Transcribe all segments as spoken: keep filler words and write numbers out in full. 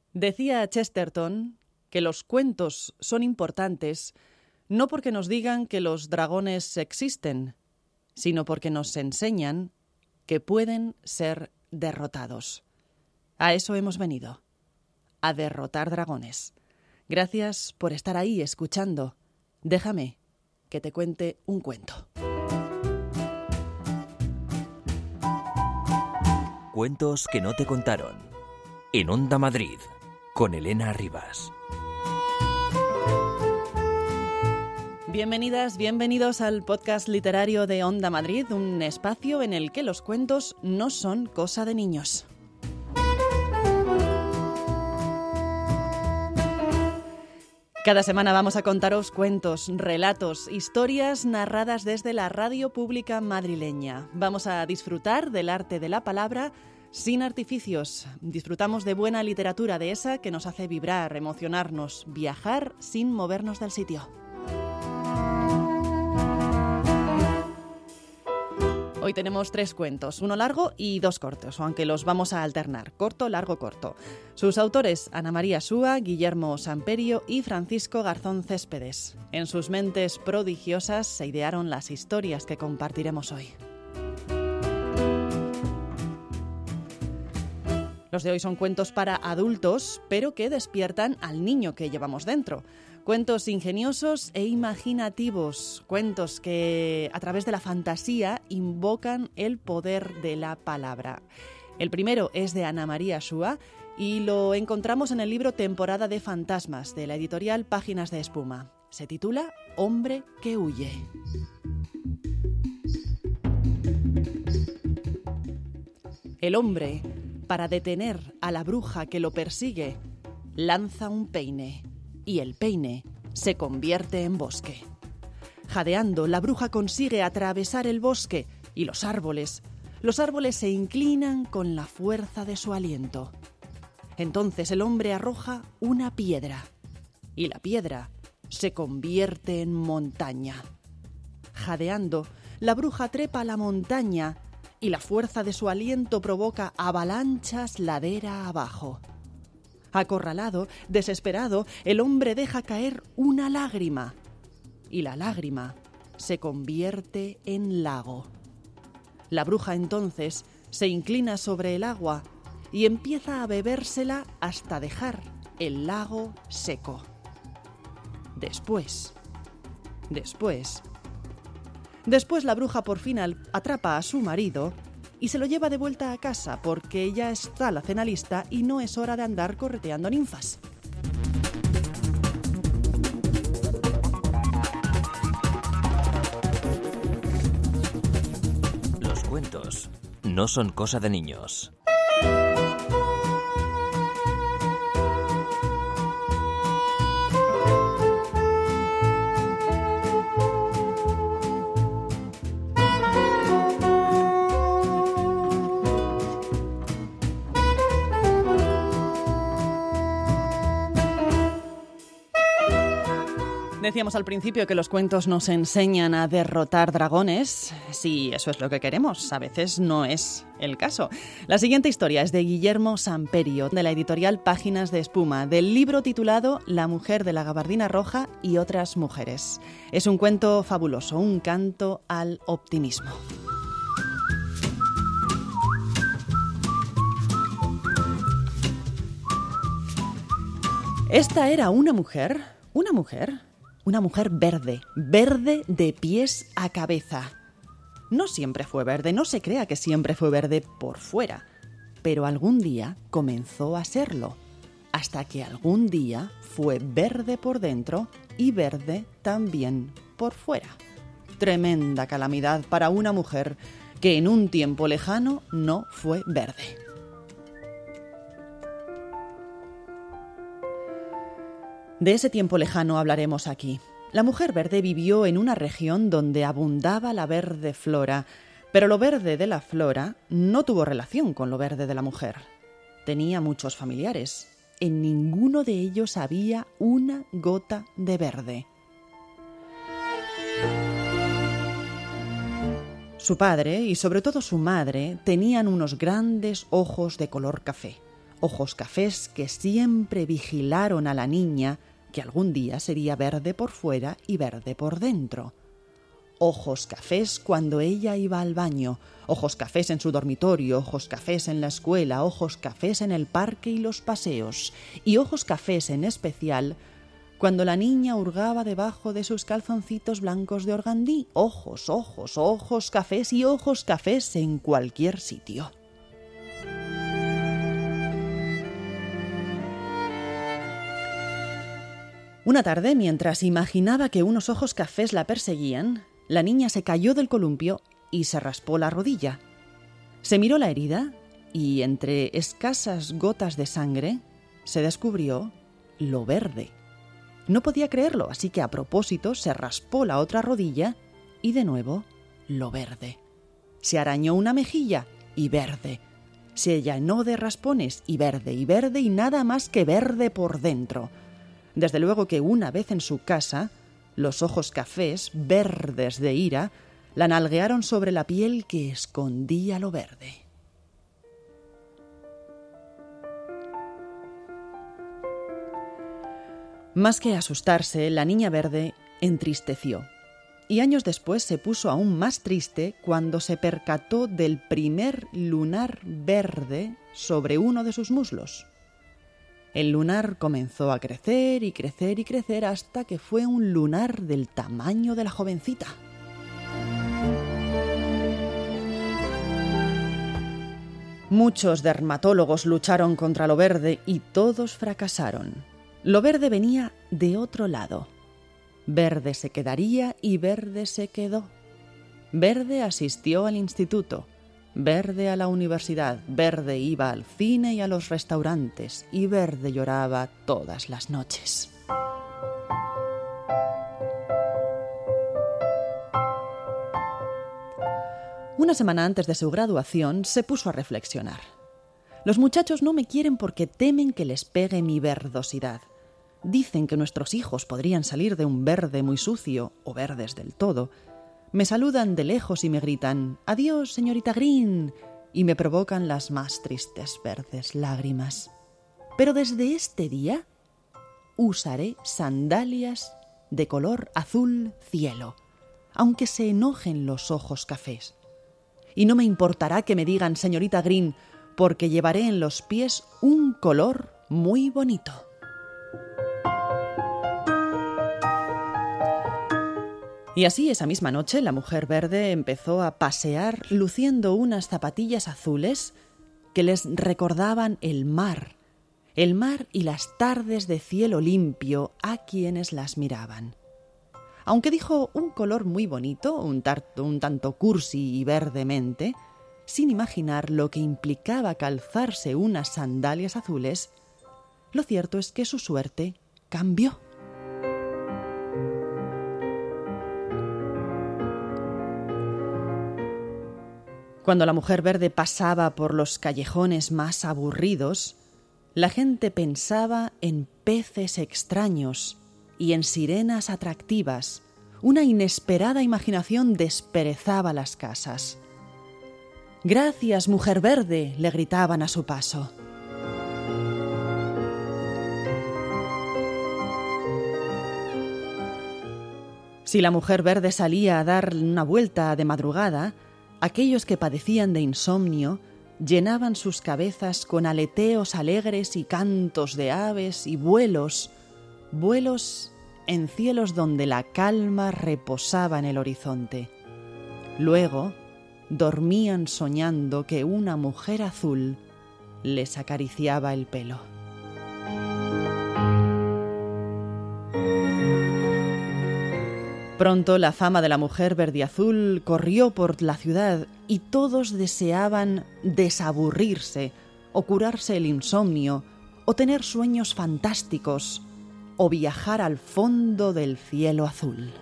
Decía Chesterton que los cuentos son importantes no porque nos digan que los dragones existen, sino porque nos enseñan que pueden ser derrotados. A eso hemos venido, a derrotar dragones. Gracias por estar ahí escuchando. Déjame que te cuente un cuento. Cuentos que no te contaron. En Onda Madrid, con Elena Rivas. Bienvenidas, bienvenidos al podcast literario de Onda Madrid, un espacio en el que los cuentos no son cosa de niños. Cada semana vamos a contaros cuentos, relatos, historias narradas desde la radio pública madrileña. Vamos a disfrutar del arte de la palabra sin artificios. Disfrutamos de buena literatura, de esa que nos hace vibrar, emocionarnos, viajar sin movernos del sitio. Hoy tenemos tres cuentos, uno largo y dos cortos, aunque los vamos a alternar, corto, largo, corto. Sus autores, Ana María Súa, Guillermo Samperio y Francisco Garzón Céspedes. En sus mentes prodigiosas se idearon las historias que compartiremos hoy. Los de hoy son cuentos para adultos, pero que despiertan al niño que llevamos dentro. Cuentos ingeniosos e imaginativos, cuentos que a través de la fantasía invocan el poder de la palabra. El primero es de Ana María Súa y lo encontramos en el libro Temporada de Fantasmas, de la editorial Páginas de Espuma. Se titula Hombre que huye. El hombre, para detener a la bruja que lo persigue, lanza un peine. Y el peine se convierte en bosque. Jadeando, la bruja consigue atravesar el bosque y los árboles. Los árboles se inclinan con la fuerza de su aliento. Entonces el hombre arroja una piedra y la piedra se convierte en montaña. Jadeando, la bruja trepa a la montaña y la fuerza de su aliento provoca avalanchas ladera abajo. Acorralado, desesperado, el hombre deja caer una lágrima y la lágrima se convierte en lago. La bruja entonces se inclina sobre el agua y empieza a bebérsela hasta dejar el lago seco. Después, después, después la bruja por fin atrapa a su marido y se lo lleva de vuelta a casa porque ya está la cena lista y no es hora de andar correteando ninfas. Los cuentos no son cosa de niños. Decíamos al principio que los cuentos nos enseñan a derrotar dragones. Sí, eso es lo que queremos. A veces no es el caso. La siguiente historia es de Guillermo Samperio, de la editorial Páginas de Espuma, del libro titulado La mujer de la gabardina roja y otras mujeres. Es un cuento fabuloso, un canto al optimismo. Esta era una mujer, una mujer... Una mujer verde, verde de pies a cabeza. No siempre fue verde, no se crea que siempre fue verde por fuera, pero algún día comenzó a serlo, hasta que algún día fue verde por dentro y verde también por fuera. Tremenda calamidad para una mujer que en un tiempo lejano no fue verde. De ese tiempo lejano hablaremos aquí. La mujer verde vivió en una región donde abundaba la verde flora, pero lo verde de la flora no tuvo relación con lo verde de la mujer. Tenía muchos familiares. En ninguno de ellos había una gota de verde. Su padre y sobre todo su madre tenían unos grandes ojos de color café. ojos cafés que siempre vigilaron a la niña, que algún día sería verde por fuera y verde por dentro. Ojos cafés cuando ella iba al baño, ojos cafés en su dormitorio, ojos cafés en la escuela, ojos cafés en el parque y los paseos, y ojos cafés en especial cuando la niña hurgaba debajo de sus calzoncitos blancos de organdí. Ojos, ojos, ojos cafés y ojos cafés en cualquier sitio. Una tarde, mientras imaginaba que unos ojos cafés la perseguían, la niña se cayó del columpio y se raspó la rodilla. Se miró la herida y, entre escasas gotas de sangre, se descubrió lo verde. No podía creerlo, así que a propósito se raspó la otra rodilla y de nuevo lo verde. Se arañó una mejilla y verde. Se llenó de raspones y verde y verde y nada más que verde por dentro. Desde luego que una vez en su casa, los ojos cafés, verdes de ira, la nalguearon sobre la piel que escondía lo verde. Más que asustarse, la niña verde entristeció. Y años después se puso aún más triste cuando se percató del primer lunar verde sobre uno de sus muslos. El lunar comenzó a crecer y crecer y crecer hasta que fue un lunar del tamaño de la jovencita. Muchos dermatólogos lucharon contra lo verde y todos fracasaron. Lo verde venía de otro lado. Verde se quedaría y verde se quedó. Verde asistió al instituto. Verde a la universidad, Verde iba al cine y a los restaurantes, y Verde lloraba todas las noches. Una semana antes de su graduación se puso a reflexionar. Los muchachos no me quieren porque temen que les pegue mi verdosidad. Dicen que nuestros hijos podrían salir de un verde muy sucio, o verdes del todo. Me saludan de lejos y me gritan «Adiós, señorita Green», y me provocan las más tristes verdes lágrimas. Pero desde este día usaré sandalias de color azul cielo, aunque se enojen los ojos cafés. Y no me importará que me digan «señorita Green», porque llevaré en los pies un color muy bonito. Y así, esa misma noche, la mujer verde empezó a pasear luciendo unas zapatillas azules que les recordaban el mar, el mar y las tardes de cielo limpio a quienes las miraban. Aunque dijo un color muy bonito, un, tarto, un tanto cursi y verdemente, sin imaginar lo que implicaba calzarse unas sandalias azules, lo cierto es que su suerte cambió. Cuando la mujer verde pasaba por los callejones más aburridos, la gente pensaba en peces extraños y en sirenas atractivas. Una inesperada imaginación desperezaba las casas. «Gracias, mujer verde», le gritaban a su paso. Si la mujer verde salía a dar una vuelta de madrugada, aquellos que padecían de insomnio llenaban sus cabezas con aleteos alegres y cantos de aves y vuelos, vuelos en cielos donde la calma reposaba en el horizonte. Luego dormían soñando que una mujer azul les acariciaba el pelo. Pronto la fama de la mujer verdiazul corrió por la ciudad y todos deseaban desaburrirse o curarse el insomnio o tener sueños fantásticos o viajar al fondo del cielo azul.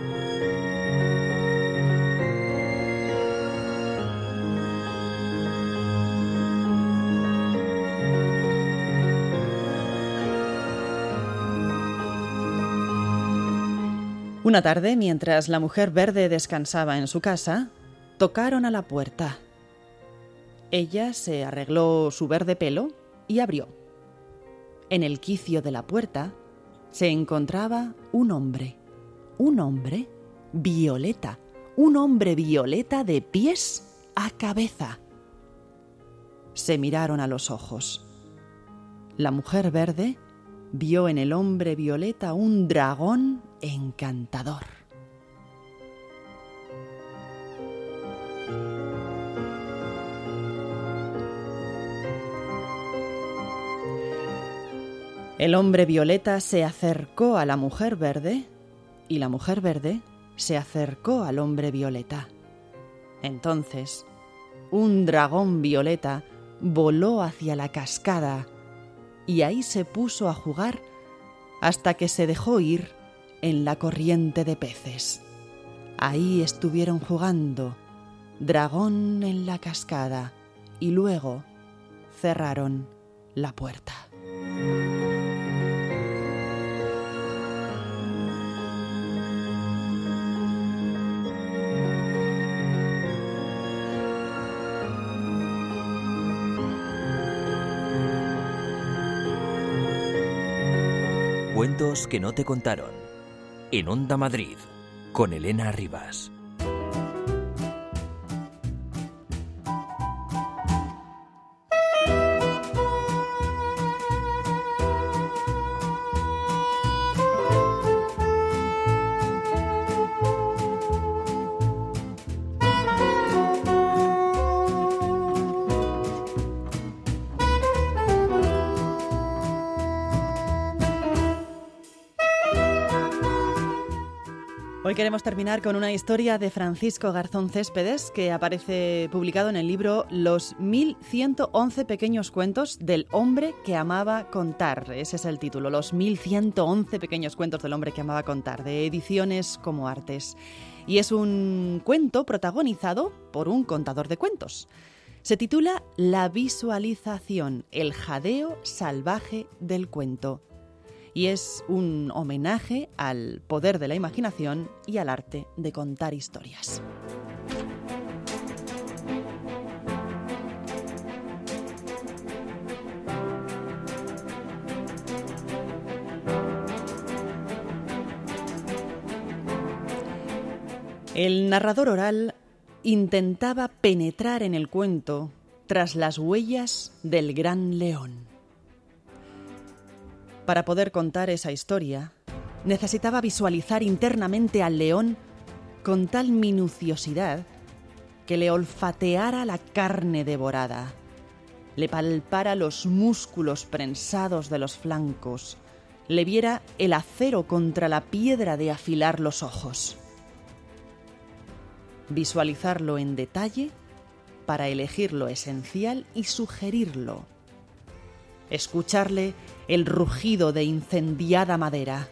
Una tarde, mientras la mujer verde descansaba en su casa, tocaron a la puerta. Ella se arregló su verde pelo y abrió. En el quicio de la puerta se encontraba un hombre, un hombre violeta, un hombre violeta de pies a cabeza. Se miraron a los ojos. La mujer verde vio en el hombre violeta un dragón encantador. El hombre violeta se acercó a la mujer verde y la mujer verde se acercó al hombre violeta. Entonces, un dragón violeta voló hacia la cascada y ahí se puso a jugar hasta que se dejó ir en la corriente de peces. Ahí estuvieron jugando, dragón en la cascada, y luego cerraron la puerta. Cuentos que no te contaron. En Onda Madrid, con Elena Rivas. Hoy queremos terminar con una historia de Francisco Garzón Céspedes que aparece publicado en el libro Los mil ciento once pequeños cuentos del hombre que amaba contar. Ese es el título, Los mil ciento once pequeños cuentos del hombre que amaba contar, de Ediciones Como Artes. Y es un cuento protagonizado por un contador de cuentos. Se titula La visualización, el jadeo salvaje del cuento. Y es un homenaje al poder de la imaginación y al arte de contar historias. El narrador oral intentaba penetrar en el cuento tras las huellas del gran león. Para poder contar esa historia, necesitaba visualizar internamente al león con tal minuciosidad que le olfateara la carne devorada, le palpara los músculos prensados de los flancos, le viera el acero contra la piedra de afilar los ojos. Visualizarlo en detalle para elegir lo esencial y sugerirlo. Escucharle el rugido de incendiada madera.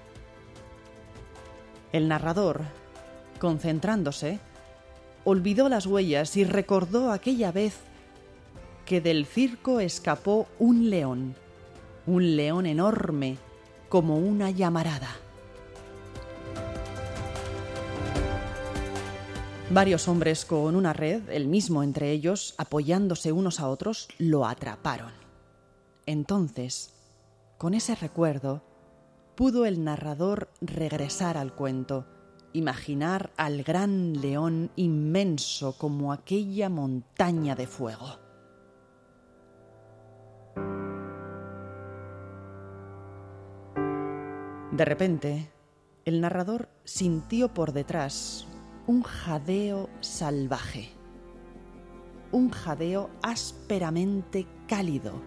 El narrador, concentrándose, olvidó las huellas y recordó aquella vez que del circo escapó un león, un león enorme como una llamarada. Varios hombres con una red, el mismo entre ellos, apoyándose unos a otros, lo atraparon. Entonces, con ese recuerdo, pudo el narrador regresar al cuento, imaginar al gran león inmenso como aquella montaña de fuego. De repente, el narrador sintió por detrás un jadeo salvaje, un jadeo ásperamente cálido.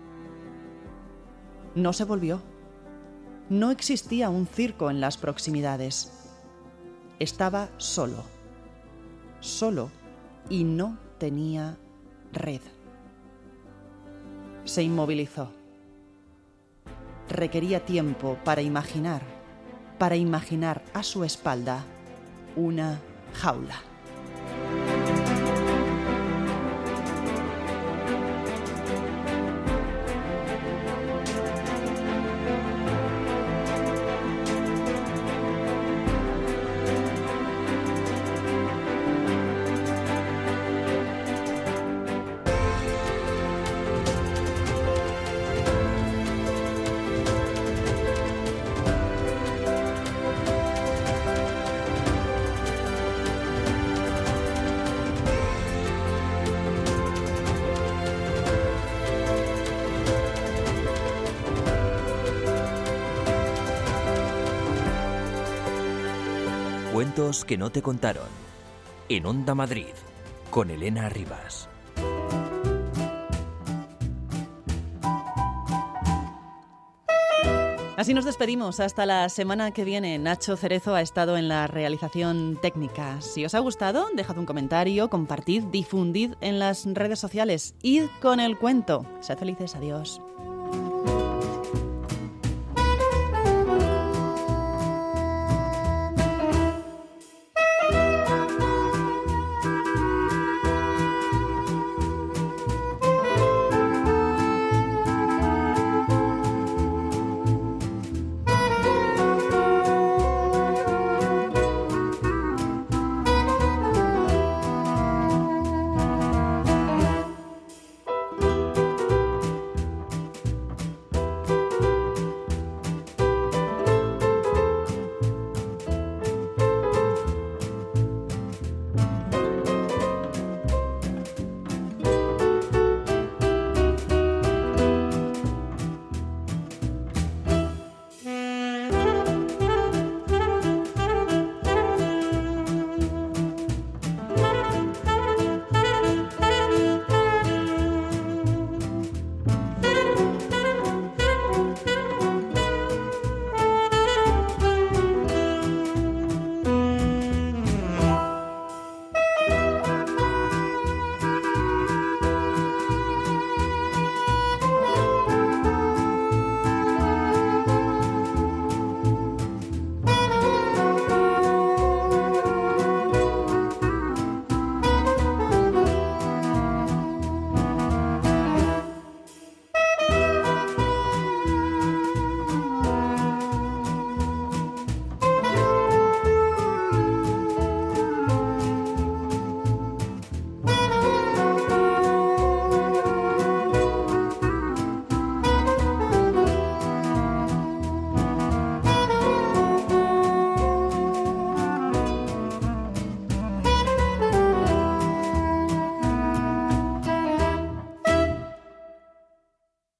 No se volvió. No existía un circo en las proximidades. Estaba solo. Solo y no tenía red. Se inmovilizó. Requería tiempo para imaginar, para imaginar a su espalda una jaula. Cuentos que no te contaron. En Onda Madrid, con Elena Rivas. Así nos despedimos hasta la semana que viene. Nacho Cerezo ha estado en la realización técnica. Si os ha gustado, dejad un comentario, compartid, difundid en las redes sociales. Id con el cuento. Sed felices. Adiós.